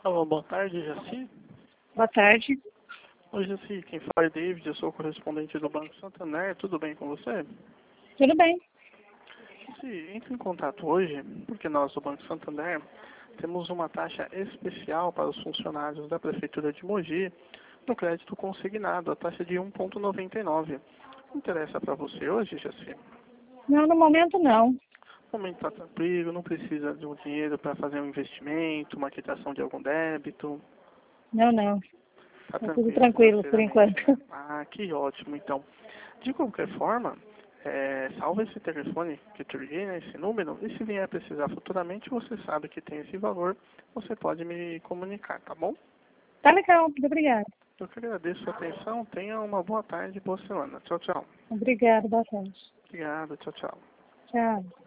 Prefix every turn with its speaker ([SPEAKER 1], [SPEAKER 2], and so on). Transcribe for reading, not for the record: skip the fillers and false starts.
[SPEAKER 1] Alô, boa tarde, Jaci.
[SPEAKER 2] Boa tarde.
[SPEAKER 1] Oi, Jaci, quem fala é David, eu sou correspondente do Banco Santander, tudo bem com você?
[SPEAKER 2] Tudo bem?
[SPEAKER 1] Jaci, entre em contato hoje, porque nós do Banco Santander temos uma taxa especial para os funcionários da Prefeitura de Mogi no crédito consignado, a taxa de 1,99. Interessa para você hoje, Jaci?
[SPEAKER 2] Não, no momento não.
[SPEAKER 1] O momento está tranquilo, não precisa de um dinheiro para fazer um investimento, uma quitação de algum débito.
[SPEAKER 2] Não.
[SPEAKER 1] Tá
[SPEAKER 2] Tá tudo
[SPEAKER 1] tranquilo
[SPEAKER 2] tranquilo por
[SPEAKER 1] financeiramente,
[SPEAKER 2] enquanto.
[SPEAKER 1] né? Ah, que ótimo, então. De qualquer forma, salva esse telefone que eu te liguei, né, esse número, e se vier a precisar futuramente, você sabe que tem esse valor, você pode me comunicar, tá bom?
[SPEAKER 2] Tá legal, muito obrigada.
[SPEAKER 1] Eu que agradeço a sua atenção, tenha uma boa tarde e boa semana. Tchau, tchau.
[SPEAKER 2] Obrigada, boa tarde.
[SPEAKER 1] Obrigado, tchau, tchau.
[SPEAKER 2] Tchau.